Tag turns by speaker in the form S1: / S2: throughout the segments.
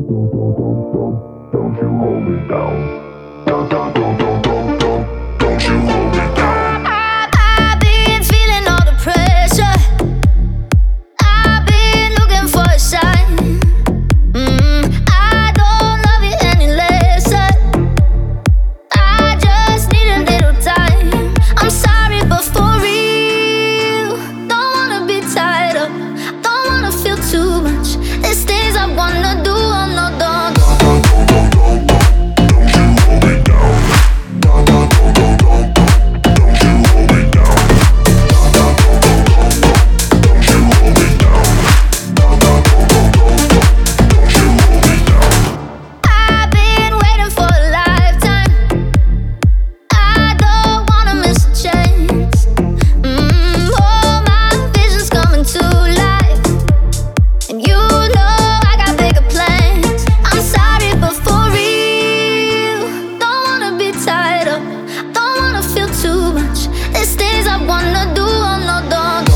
S1: Don't you hold me down. Don't you hold me down.
S2: I've been feeling all the pressure. I've been looking for a sign. I don't love you any less. I just need a little time. I'm sorry, but for real, don't wanna be tied up. Don't wanna feel too much. There's things I wanna do. Oh no, don't. I've been waiting for a lifetime. I don't wanna miss a chance. All my visions coming to life, and you know I got bigger plans. I'm sorry, but for real, don't wanna be tied up. Don't wanna feel too much. There's things I wanna do. Oh no, don't.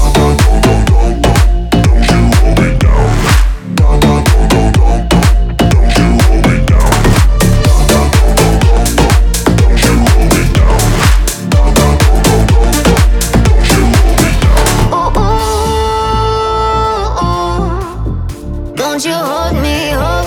S2: Ooh, ooh, ooh. Don't you hold me, hold